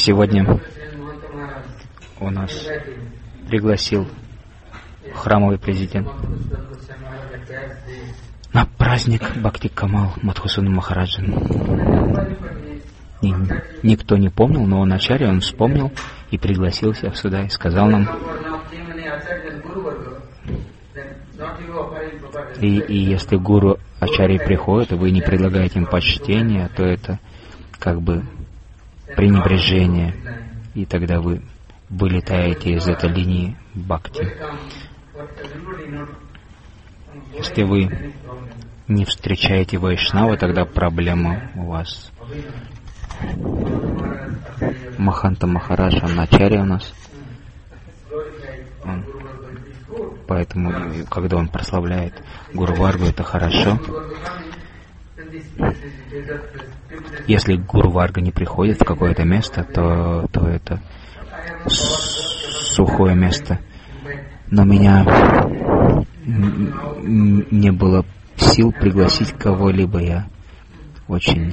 Сегодня у нас пригласил храмовый президент на праздник Бхакти Камал Мадхусудана Махараджа. И никто не помнил, но Ачарья он вспомнил и пригласил всех сюда и сказал нам. И если гуру Ачарьи приходят, и вы не предлагаете им почтения, то это как бы пренебрежение, и тогда вы вылетаете из этой линии бхакти. Если вы не встречаете вайшнава, тогда проблема у вас. Маханта Махарадж, он Ачарья у нас. Поэтому, когда он прославляет Гуру Варгу, это хорошо. Если Гуру Варга не приходит в какое-то место, то это сухое место. Но меня не было сил пригласить кого-либо. Я очень,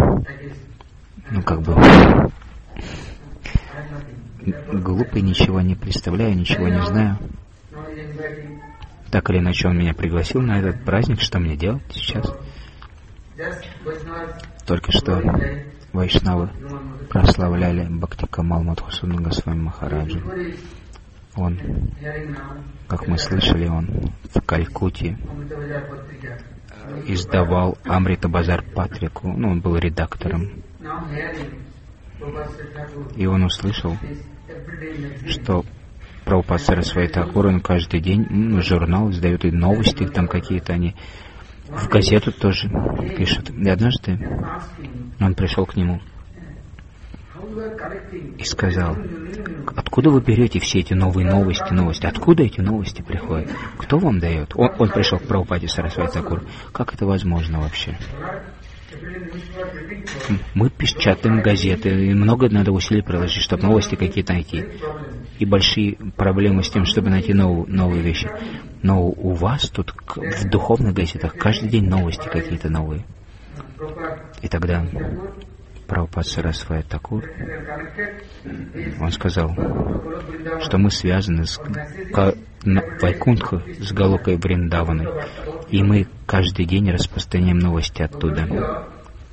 глупый, ничего не представляю, ничего не знаю. Так или иначе, он меня пригласил на этот праздник. Что мне делать сейчас? Только что вайшнавы прославляли Бхакти Камал Мадхусудана Госвами Махараджа. Он, как мы слышали, он в Калькутте издавал Амрита Базар Патрику. Он был редактором. И он услышал, что Прабхупада Сарасвати Тхакур, он каждый день журнал издает, и новости там какие-то, они в газету тоже пишут. И однажды он пришел к нему и сказал: откуда вы берете все эти новые новости? Откуда эти новости приходят? Кто вам дает? Он пришел к Прабхупаде Сарасвати Тхакур. Как это возможно вообще? Мы печатаем газеты, и много надо усилий приложить, чтобы новости какие-то найти. И большие проблемы с тем, чтобы найти новые вещи. Но у вас тут в духовных газетах каждый день новости какие-то новые. И тогда Прабхупада Сарасвати Тхакур, он сказал, что мы связаны с Вайкунтха, с Галокой Вриндаваной, и мы каждый день распространяем новости оттуда.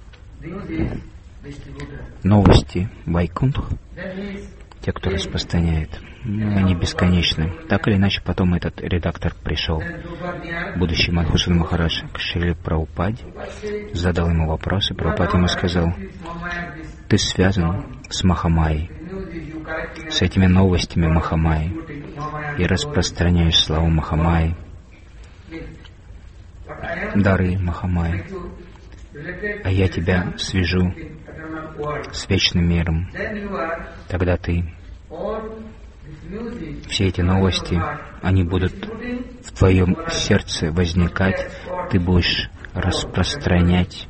Новости Вайкунтх, те, кто распространяет, они бесконечны. Так или иначе, потом этот редактор пришел, будущий Мадхусудана Махарадж, к Шриле Прабхупаде, задал ему вопросы. Прабхупада ему сказал: ты связан с Махамайей, с этими новостями Махамайи, и распространяешь славу Махамайи, дары Махамайи. А я тебя свяжу с вечным миром. Тогда ты, все эти новости, они будут в твоем сердце возникать, ты будешь распространять.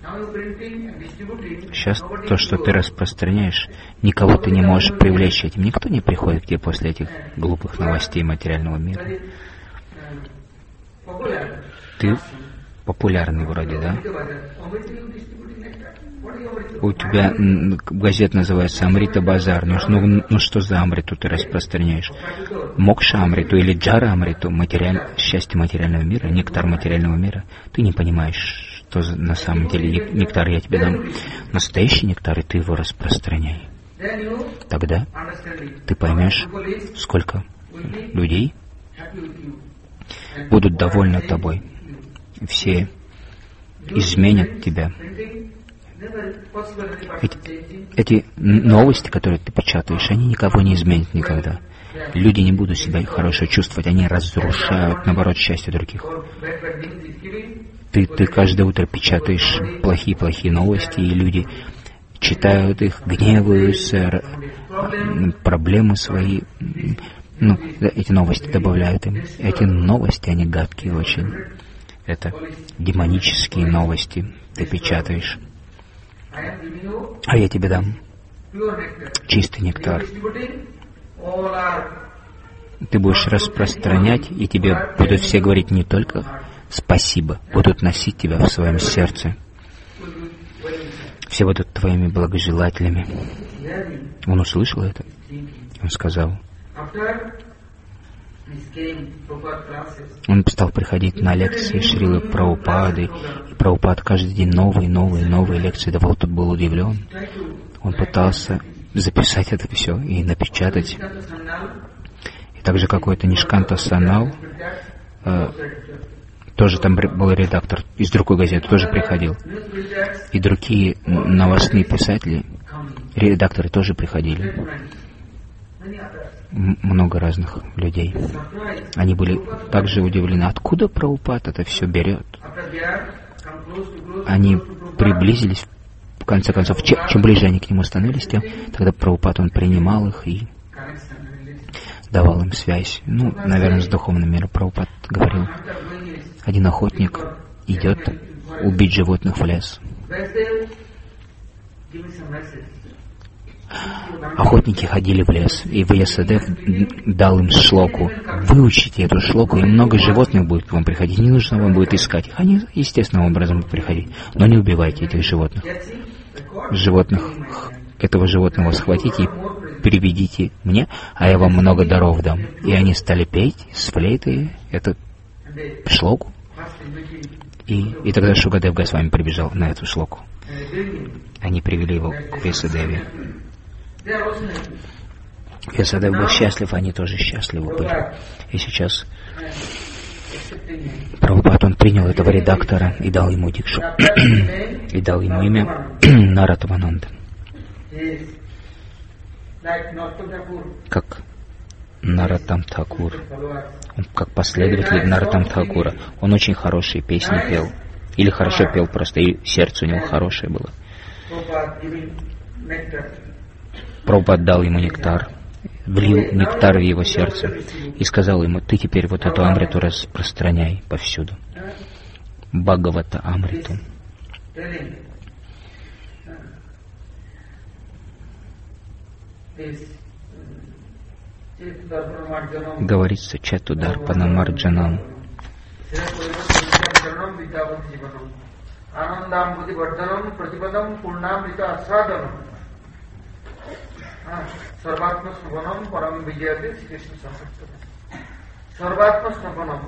Сейчас то, что ты распространяешь, никого ты не можешь привлечь этим. Никто не приходит к тебе после этих глупых новостей материального мира. Ты популярный вроде, да? У тебя газета называется Амрита Базар. Ну что за Амриту ты распространяешь? Мокша Амриту или Джара Амриту, счастье материального мира, нектар материального мира. Ты не понимаешь, что на самом деле нектар я тебе дам. Настоящий нектар, и ты его распространяй. Тогда ты поймешь, сколько людей будут довольны тобой. Все изменят тебя. Эти новости, которые ты печатаешь, они никого не изменят никогда. Люди не будут себя хорошо чувствовать, они разрушают, наоборот, счастье других. Ты каждое утро печатаешь плохие новости, и люди читают их, гневаются, проблемы свои. Эти новости добавляют им. Эти новости, они гадкие очень. Это демонические новости ты печатаешь. А я тебе дам чистый нектар. Ты будешь распространять, и тебе будут все говорить не только спасибо, будут носить тебя в своем сердце. все будут твоими благожелателями. Он услышал это. Он сказал, он стал приходить на лекции Шрилы Прабхупады, и Прабхупад каждый день новые лекции давал. Тот был удивлен. Он пытался записать это все и напечатать. И также какой-то Нишканта Санал, тоже там был редактор из другой газеты, тоже приходил. И другие новостные писатели, редакторы тоже приходили. Много разных людей. Они были также удивлены, откуда Прабхупад это все берет. Они приблизились, в конце концов, чем ближе они к нему становились, тем тогда Прабхупад, он принимал их и давал им связь. Ну, наверное, с духовным миром. Прабхупад говорил, один охотник идет убить животных в лес. Охотники ходили в лес, и Вьясадев дал им шлоку. Выучите эту шлоку, и много животных будет к вам приходить. Не нужно вам будет искать их. Они естественным образом будут приходить. Но не убивайте этих животных. Этого животного схватите и приведите мне, а я вам много даров дам. И они стали петь с флейты эту шлоку. И тогда Шукадев Госвами прибежал на эту шлоку. Они привели его к Вьясадеве. Вьясадев был счастлив, они тоже счастливы были. И сейчас Прабхупад, он принял этого редактора и дал ему дикшу. И дал ему имя Наратвананда. Как Наратам Тхакур. Он как последователь Наратам Тхакура. Он очень хорошие песни пел. Или хорошо пел просто, и сердце у него хорошее было. Прабхупад дал ему нектар, влил нектар в его сердце и сказал ему, ты теперь вот эту амриту распространяй повсюду. Бхагавата Амриту. Говорится Чатударпанамарджанам. Анандам Будивардhanam Pratipадам Пурнамрита Асаданам Сарватма Снабанам Парам Видьяти Кришна Сахасрам. Сарватма Снабанам.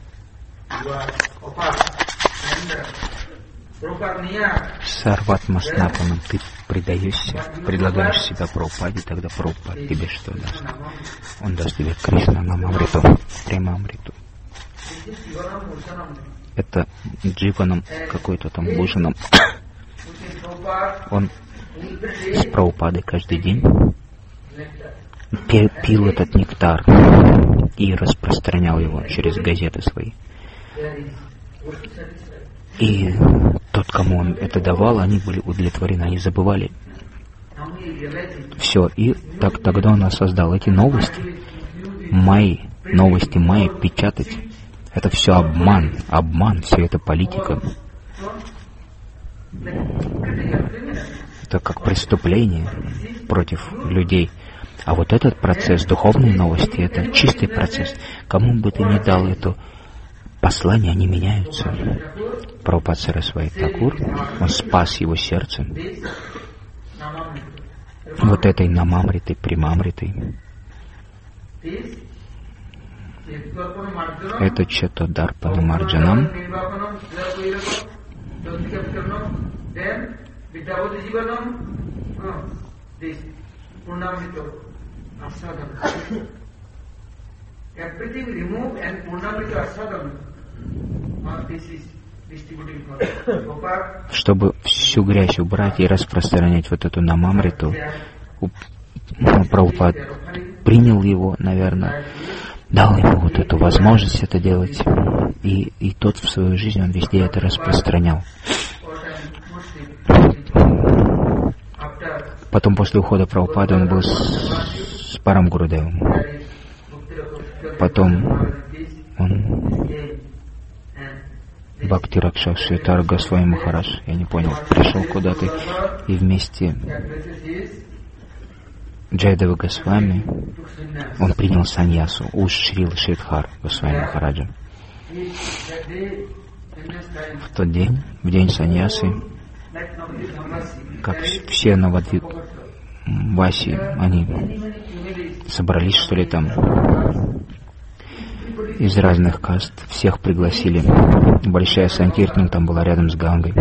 Сарватма Снапанам, ты предаешься, предлагаешь себя Прабхупаде, тогда Прабхупад тебе что даст? Он даст тебе Кришна Намамриту, Премамриту. Это дживаном, какой-то там бужаном. Он с Прабхупадой каждый день пил этот нектар и распространял его через газеты свои. И тот, кому он это давал, они были удовлетворены, они забывали все. И тогда он создал эти новости Майи печатать. Это все обман, все это политика. Это как преступление против людей. А вот этот процесс, духовные новости, это чистый процесс. Кому бы ты ни дал это послание, они меняются. Прабхупад Сарасвати Тхакур, он спас его сердце вот этой намамритой, примамритой. Это Чатударпанамарджанам. Чтобы всю грязь убрать и распространять вот эту намамриту, Прабхупад принял его, наверное, дал ему вот эту возможность это делать, и тот в свою жизнь, он везде это распространял. Потом, после ухода Прабхупады, он был с Парам Гурудевом. Потом он Бхакти Ракшашвитар Госвами Махарадж, я не понял, пришел куда-то и вместе Джайадева Госвами, он принял саньясу у Шрилы Шридхар Госвами Махараджа. В тот день, в день саньясы, как все Навадвипваси, они собрались, что ли, там, из разных каст, всех пригласили. Большая санкиртана там была рядом с Гангой.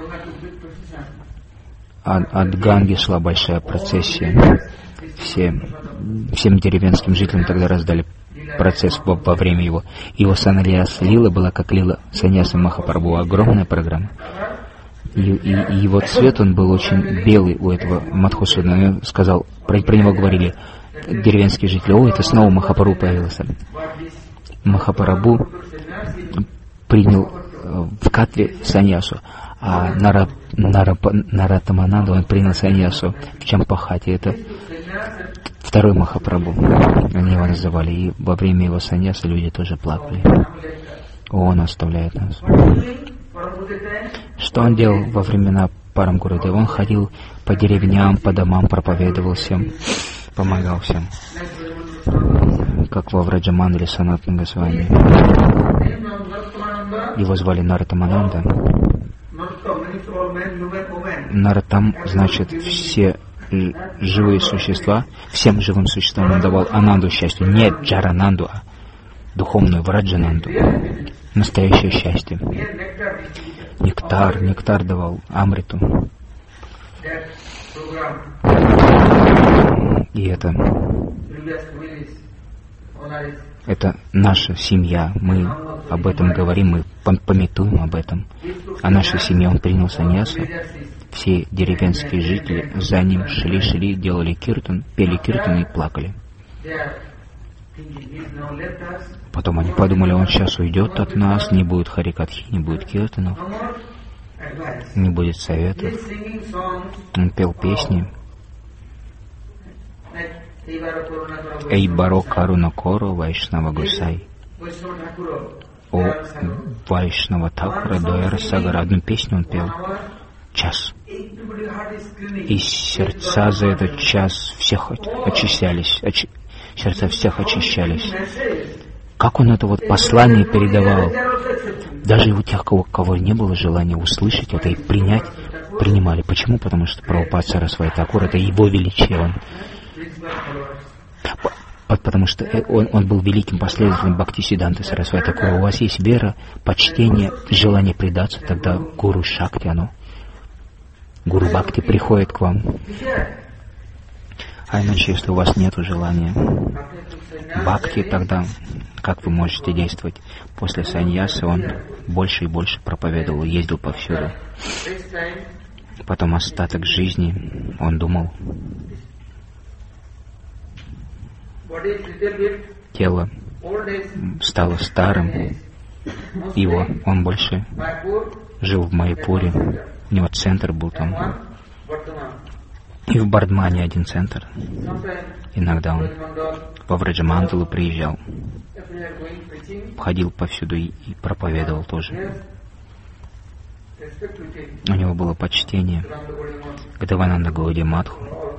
От Ганги шла большая процессия. Всем деревенским жителям тогда раздали процесс во время его саньяс лила была как лила саньяса Махапрабху, огромная программа. И его цвет, он был очень белый у этого Мадхусудана. Он сказал, про него говорили деревенские жители: о, это снова Махапрабху появился. Махапрабху принял в Катве саньясу, а Наратамананда он принял саньясу в Чампахате. Это второй Махапрабху, они его называли. И во время его саньяса люди тоже плакали. Он оставляет нас. Что он делал во времена Парам Гурудева? Он ходил по деревням, по домам, проповедовал всем, помогал всем. Как во Враджамандале Санатана Госвами. Его звали Наратамананда. Наратам значит все живые существа. Всем живым существам он давал ананду, счастье. Не джарананду, а духовную враджананду. Настоящее счастье. Нектар давал, амриту. И это наша семья. Мы об этом говорим, мы памятуем об этом. А наша семья, он принял саньясу. Все деревенские жители за ним шли, делали киртан, пели киртан и плакали. Потом они подумали, он сейчас уйдет от нас, не будет харикатхи, не будет киртанов, не будет советов. Он пел песни. Эй Баро Каруна Коро Вайшнава Гусай. О Вайшнава Такура Дойра Сагара. Одну песню он пел. Час. И сердца за этот час всех очищались. Сердца всех очищались. Как он это послание передавал? Даже у тех, кого не было желания услышать это и принять, принимали. Почему? Потому что Прабхупада Сарасвати Такур — это его величие. Потому что он был великим последователем Бхактисиданты Сарасвати Такура. У вас есть вера, почтение, желание предаться, тогда Гуру Шакти, Гуру Бхакти приходит к вам. А иначе, если у вас нет желания Бхакти, тогда как вы можете действовать? После саньяса он больше и больше проповедовал, ездил повсюду. Потом остаток жизни он думал. Тело стало старым. Он больше жил в Майяпуре. У него центр был там. И в Бардмане один центр. Иногда он во Враджамандалу приезжал. Ходил повсюду и проповедовал тоже. У него было почтение к Девананда Гауди Мадху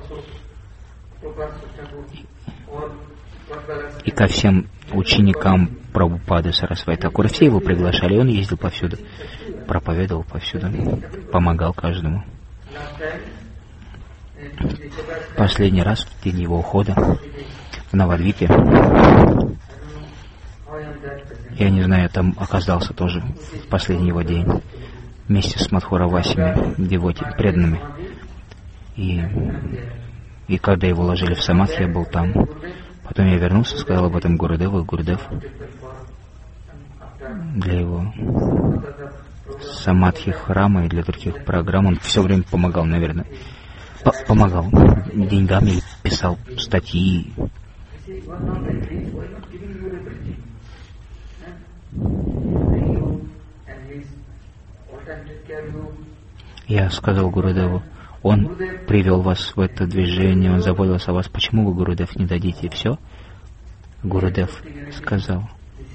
и ко всем ученикам Прабхупады Сарасвати Такура. Все его приглашали, он ездил повсюду, проповедовал повсюду, помогал каждому. Последний раз в день его ухода в Навадвипе, я не знаю, там оказался тоже в последний его день вместе с Мадхуравасями, девоти, преданными. И когда его ложили в самадхи, я был там. Потом я вернулся, сказал об этом Гурудеву, и Гурудев для его самадхи храма и для других программ, он все время помогал, наверное. Помогал деньгами, писал статьи. Я сказал Гурудеву, он привел вас в это движение, он заботился о вас. Почему вы, Гурудев, не дадите все? Гурудев сказал,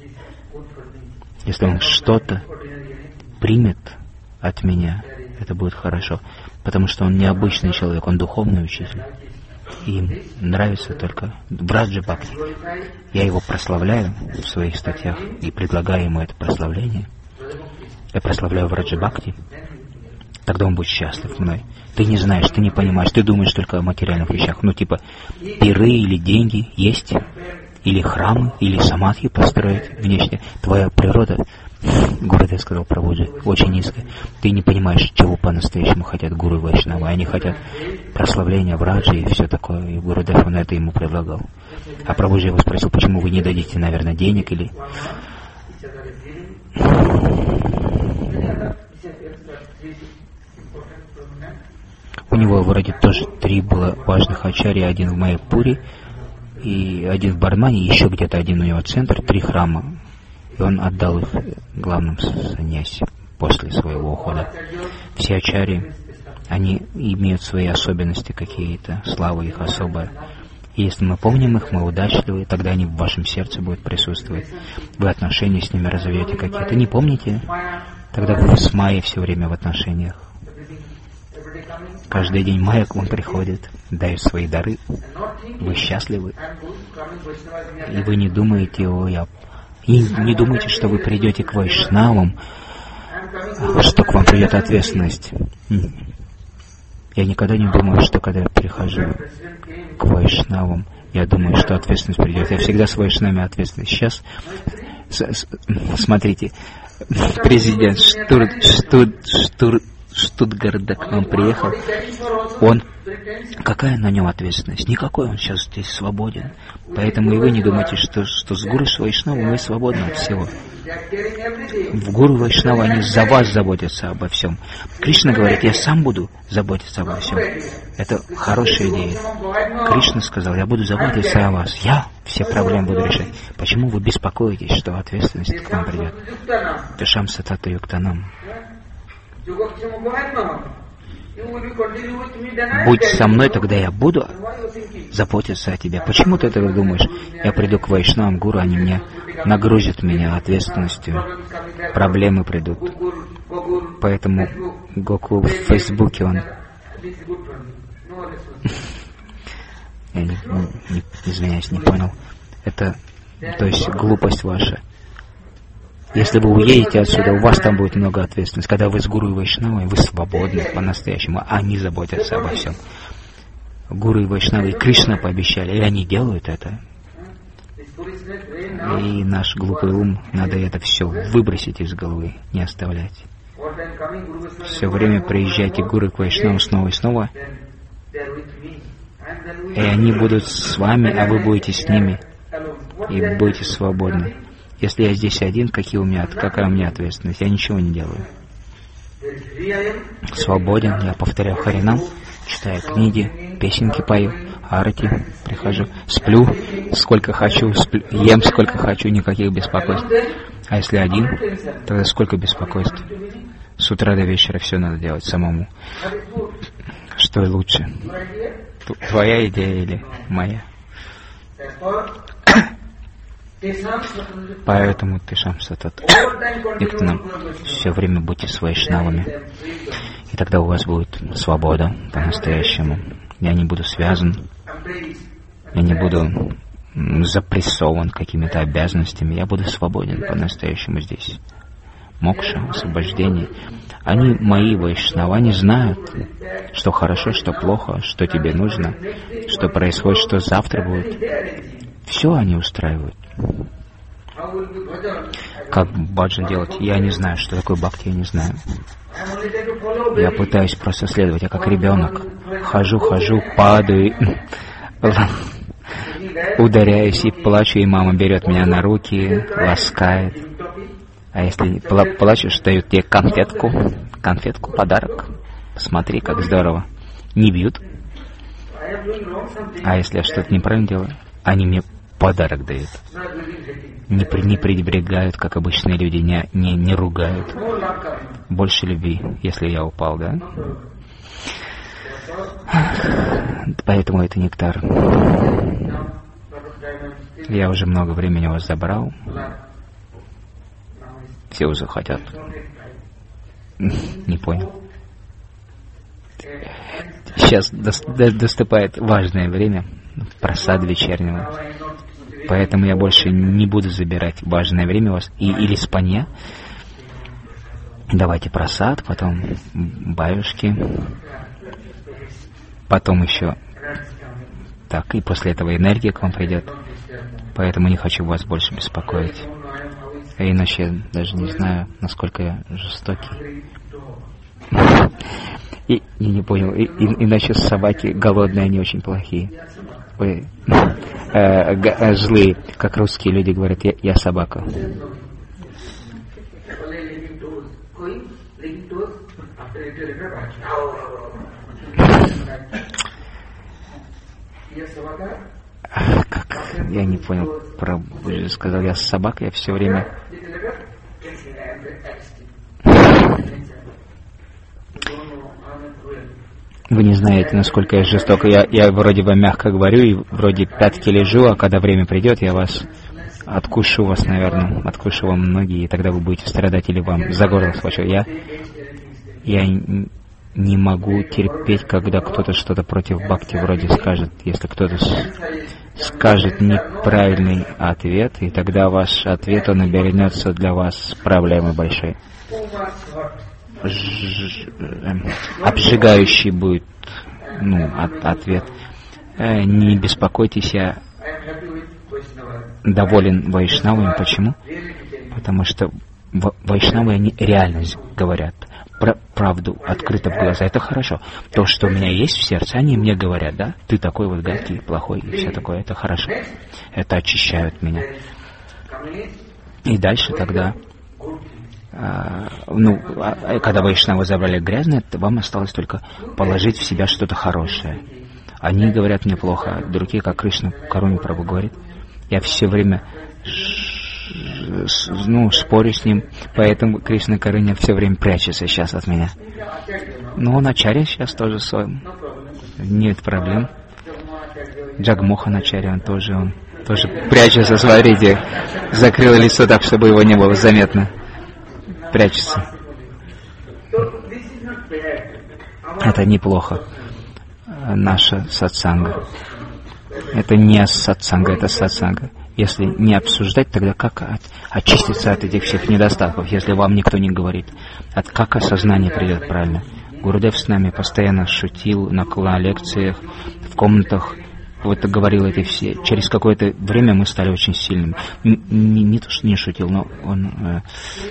если он что-то примет от меня, это будет хорошо. Потому что он необычный человек, он духовный учитель. И им нравится только Враджа Бхакти. Я его прославляю в своих статьях и предлагаю ему это прославление. Я прославляю Враджа Бхакти. тогда он будет счастлив мной. Ты не знаешь, ты не понимаешь, ты думаешь только о материальных вещах. Ну, типа, пиры или деньги есть, или храмы, или самадхи построить внешне. Твоя природа, Гурудев сказал Прабхуджи, очень низкая. Ты не понимаешь, чего по-настоящему хотят гуру и вайшнавы. Они хотят прославления Враджи и все такое. И Гурудев, он это ему предлагал. А Прабхуджи его спросил, почему вы не дадите, наверное, денег или... У него вроде тоже 3 было важных ачарьи, один в Майяпуре, и один в Бардмане, еще где-то один у него центр, 3 храма. И он отдал их главным саньяси после своего ухода. Все ачарьи, они имеют свои особенности какие-то, слава их особая. И если мы помним их, мы удачливы, тогда они в вашем сердце будут присутствовать. Вы отношения с ними развьете какие-то. Не помните? Тогда вы с Майей все время в отношениях. Каждый день Майя к вам приходит, дает свои дары. Вы счастливы. И вы не думаете, не думайте, что вы придете к вайшнавам, что к вам придет ответственность. Я никогда не думаю, что когда я перехожу к вайшнавам, я думаю, что ответственность придет. Я всегда с вайшнавами ответственный. Сейчас, смотрите, президент Штутгарда к нам приехал. Какая на нем ответственность? Никакой, он сейчас здесь свободен. Поэтому и вы не думайте, что с гуру с вайшнавом вы свободны от всего. В гуру вайшнава они за вас заботятся обо всем. Кришна говорит, я сам буду заботиться обо всем. Это хорошая идея. Кришна сказал, я буду заботиться о вас. Я все проблемы буду решать. Почему вы беспокоитесь, что ответственность к вам придет? Тешам сатату юктанам. Будь со мной, тогда я буду заботиться о тебе. Почему ты этого думаешь? Я приду к вайшнавам, гуру, они мне нагрузят меня ответственностью. Проблемы придут. Поэтому Гокул в Фейсбуке, он... Я извиняюсь, не понял. Это, то есть, глупость ваша. Если вы уедете отсюда, у вас там будет много ответственности. Когда вы с гуру и вайшнавой, вы свободны по-настоящему. Они заботятся обо всем. Гуру и вайшнавы и Кришна пообещали, и они делают это. И наш глупый ум, надо это все выбросить из головы, не оставлять. Все время приезжайте к гуру и к вайшнаву снова и снова, и они будут с вами, а вы будете с ними, и будете свободны. Если я здесь один, какая у меня ответственность? Я ничего не делаю. Свободен, я повторяю Харинам, читаю книги, песенки пою, арати, прихожу, сплю сколько хочу, ем сколько хочу, никаких беспокойств. А если один, тогда сколько беспокойств? С утра до вечера все надо делать самому. Что лучше? Твоя идея или моя? Поэтому Тешам Сатат все время будьте с вайшнавами. И тогда у вас будет свобода по-настоящему. Я не буду связан, я не буду запрессован какими-то обязанностями. Я буду свободен по-настоящему здесь. Мокша, освобождение. Они, мои вайшнава, не знают, что хорошо, что плохо, что тебе нужно, что происходит, что завтра будет. Все они устраивают. Как баджан делать, я не знаю, что такое бхакти, я не знаю. Я пытаюсь просто следовать, я как ребенок. Хожу, падаю, ударяюсь и плачу, и мама берет меня на руки, ласкает. А если плачешь, дают тебе конфетку, подарок. Посмотри, как здорово. Не бьют. А если я что-то неправильно делаю, они мне подарок дают. Не пренебрегают, как обычные люди, не ругают. Больше любви, если я упал, да? Поэтому это нектар. Я уже много времени у вас забрал. Все уже хотят. Не понял. Сейчас доступает важное время, просад вечернего. Поэтому я больше не буду забирать важное время у вас. Или спанья. давайте просад, потом баюшки, потом еще так, и после этого энергия к вам придет. Поэтому не хочу вас больше беспокоить. А иначе я даже не знаю, насколько я жестокий. И не понял, иначе собаки голодные, они очень плохие. Ой, злые, как русские люди говорят, я собака. Как? Я не понял, сказал я собака, я все время... Вы не знаете, насколько я жесток. Я вроде бы мягко говорю и вроде пятки лежу, а когда время придет, я вас откушу вас, наверное, откушу вам ноги, и тогда вы будете страдать или вам за горло схвачу. Я не могу терпеть, когда кто-то что-то против бхакти вроде скажет. Если кто-то скажет неправильный ответ, и тогда ваш ответ, он обернется для вас проблемой большой. Обжигающий будет ответ. Не беспокойтесь, я доволен вайшнавами. Почему? Потому что вайшнавы, они реальность говорят. Правду открыто в глаза. Это хорошо. То, что у меня есть в сердце, они мне говорят, да? Ты такой вот гадкий, плохой и все такое. Это хорошо. Это очищают меня. И дальше тогда... когда вайшнавы забрали грязное, вам осталось только положить в себя что-то хорошее. Они говорят мне плохо, другие, как Кришна Каруни Прабху говорит. Я все время спорю с ним, поэтому Кришна Каруни все время прячется сейчас от меня. Но он Ачарья сейчас тоже свой. Нет проблем. Джагмохан Ачарья, он тоже прячется, смотрите. Закрыл лицо так, чтобы его не было заметно. Прячется. Это неплохо. Наша сатсанга. Это не сатсанга, это сатсанга. Если не обсуждать, тогда как очиститься от этих всех недостатков, если вам никто не говорит? Как осознание придет правильно? Гурудев с нами постоянно шутил на лекциях, в комнатах. Вот говорил эти все. Через какое-то время мы стали очень сильными. Не то, что не шутил, но он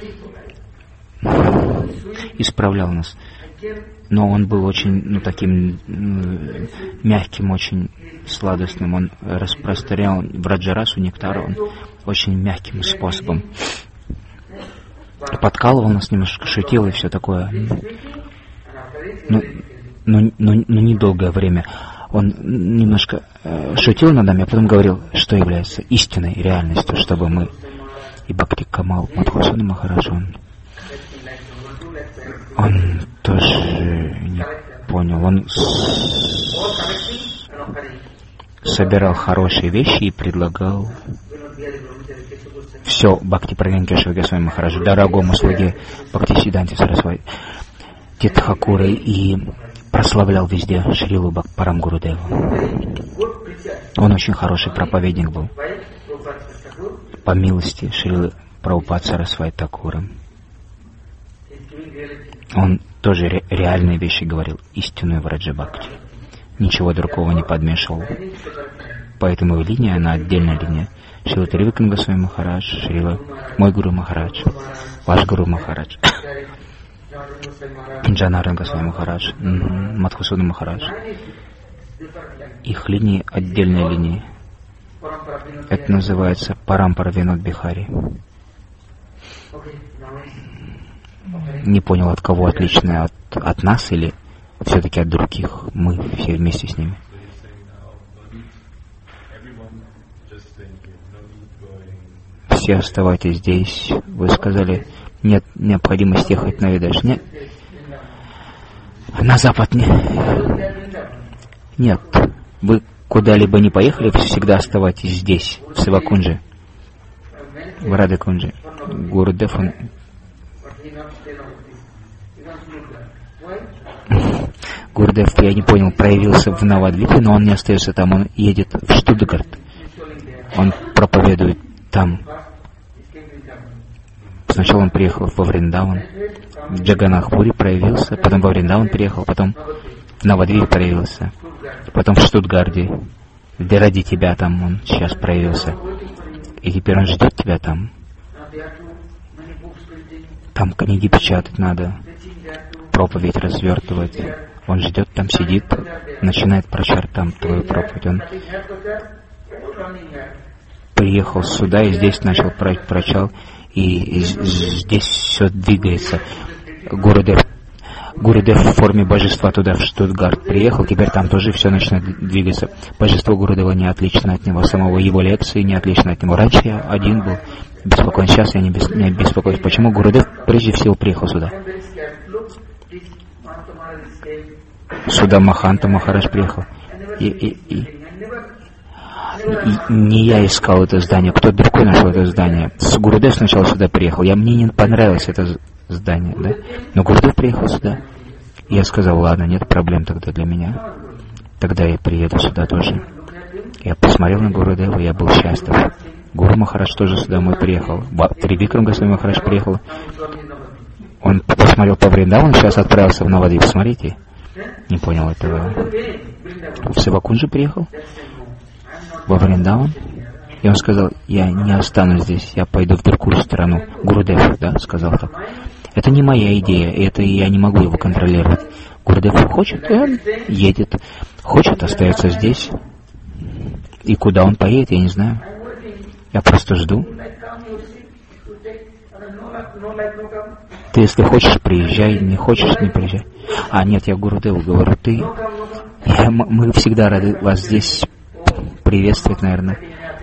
исправлял нас. Но он был очень, таким мягким, очень сладостным. Он распространял враджарасу, нектар, он очень мягким способом. Подкалывал нас немножко, шутил и все такое. Но недолгое время. Он немножко шутил над нами, а потом говорил, что является истинной реальностью, чтобы мы... И Бхакти Камал Мадхусуна Махарадж, он тоже не понял. Он собирал хорошие вещи и предлагал все Бхакти Прагьянкешева Госвами Махараджу, дорогому слуге Бхактисиданти Сарасвати Титхакуры, и прославлял везде Шрилу Парам Гурудеву. Он очень хороший проповедник был, по милости Шрилы Прабхупады Сарасвати Такура. Он тоже реальные вещи говорил, истинную Враджа Бхакти. Ничего другого не подмешивал. Поэтому его линия, она отдельная линия. Шрила Тривикрама Госвами Махарадж, Шрила мой Гуру Махарадж, ваш Гуру Махарадж, Джанардан Госвами Махарадж, Мадхусуна Махарадж. Их линии отдельные линии. Это называется Парампара Винод Бихари. Не понял, от кого отличное, от нас или все-таки от других? Мы все вместе с ними. Все оставайтесь здесь. Вы сказали, нет необходимости ехать на Видаш. Нет. На запад нет. Вы куда-либо не поехали, всегда оставайтесь здесь, в Сивакунже, в Радакунже. Гурудев, он... Гурудев, я не понял, проявился в Навадвипе, но он не остается там, он едет в Штутгарт. Он проповедует там. Сначала он приехал во Вриндаван, в Джаганнатхпуре проявился, потом во Вриндаван приехал, потом в Навадвипе проявился, потом в Штутгарте, где ради тебя там он сейчас проявился. И теперь он ждет тебя там. Там книги печатать надо, проповедь развертывать. Он ждет, там сидит, начинает прочар там твою проповедь. Он приехал сюда и здесь начал прочал, и здесь все двигается. Гурудев в форме божества туда, в Штутгарт, приехал, теперь там тоже все начинает двигаться. Божество Гурудева не отлично от него самого, его лекции не отлично от него. Раньше я один был беспокоен, сейчас я не беспокоюсь. Почему Гурудев прежде всего приехал сюда? Сюда Маханта Махарадж приехал. И не я искал это здание, кто другой нашел это здание. Гурудев сначала сюда приехал, мне не понравилось это здание, да? Но Гурудев приехал сюда. Я сказал, ладно, нет проблем тогда для меня. Тогда я приеду сюда тоже. Я посмотрел на Гурудева, я был счастлив. Гуру Махарадж тоже сюда мой приехал. Трибикрам Госвами Махарадж приехал. Он посмотрел по Вриндавану, сейчас отправился в Навадвип. Смотрите. Не понял этого. В Севакунджи приехал. Во Вриндаван. И он сказал, я не останусь здесь, я пойду в другую страну. Гурудев, да, сказал так. Это не моя идея, это я не могу его контролировать. Гурудев хочет, и он едет. Хочет, остается здесь. И куда он поедет, я не знаю. Я просто жду. Ты, если хочешь, приезжай, не хочешь, не приезжай. Нет, я Гурудеву говорю, мы всегда рады вас здесь приветствовать, наверное.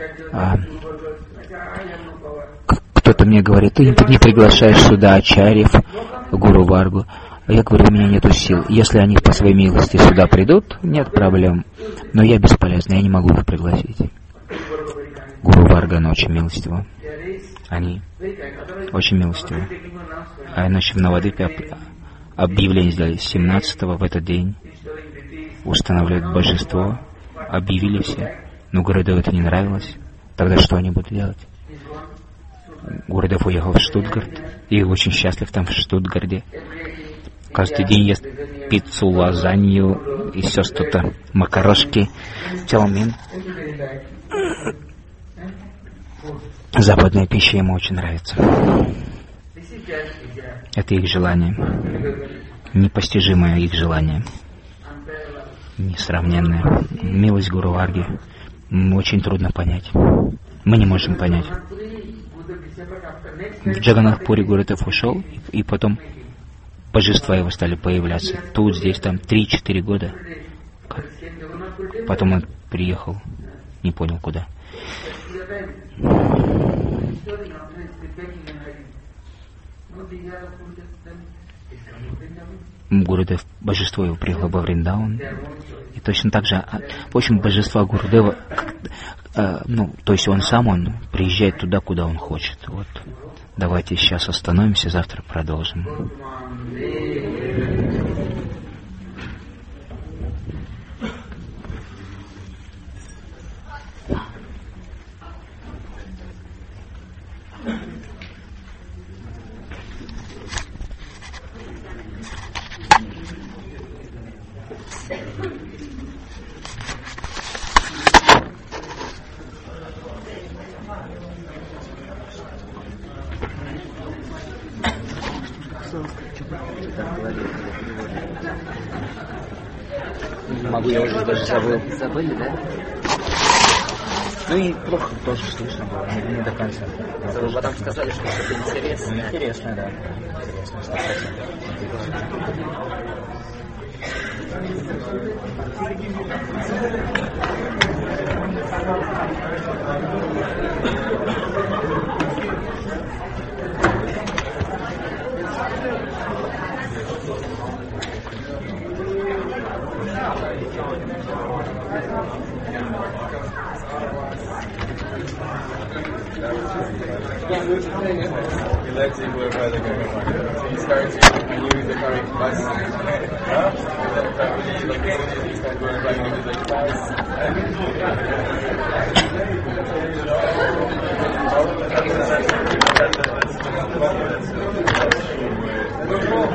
Кто-то мне говорит, ты не приглашаешь сюда ачарьев, Гуру Варгу. Я говорю, у меня нету сил. Если они по своей милости сюда придут, нет проблем. Но я бесполезный, я не могу их пригласить. Гуру Варга, она очень милостива. Они очень милостивы. А иначе в Навадвипе объявление сделали 17-го в этот день. Устанавливают божество. Объявили все. Но Гурудеву это не нравилось. Тогда что они будут делать? Гурудев уехал в Штутгарт. И очень счастлив там в Штутгарте. Каждый день ест пиццу, лазанью и все что-то. Макарошки, чаумин. Западная пища ему очень нравится. Это их желание. Непостижимое их желание. Несравненное. Милость Гуру Варги очень трудно понять. Мы не можем понять. В Джаганнатхпуре Гурудев ушел, и потом божества его стали появляться. Тут, здесь, там 3-4 года. Потом он приехал, не понял куда. Гурудев, божество его приехало во Вриндаван. И точно так же, в общем, божество Гурудева, то есть он приезжает туда, куда он хочет. Вот. Давайте сейчас остановимся, завтра продолжим. Не могу, я уже даже забыл. Забыли, да? Ну и плохо тоже слышно было, не до конца. Вы потом сказали, что это интересно. Интересно, да. Интересно, 100%.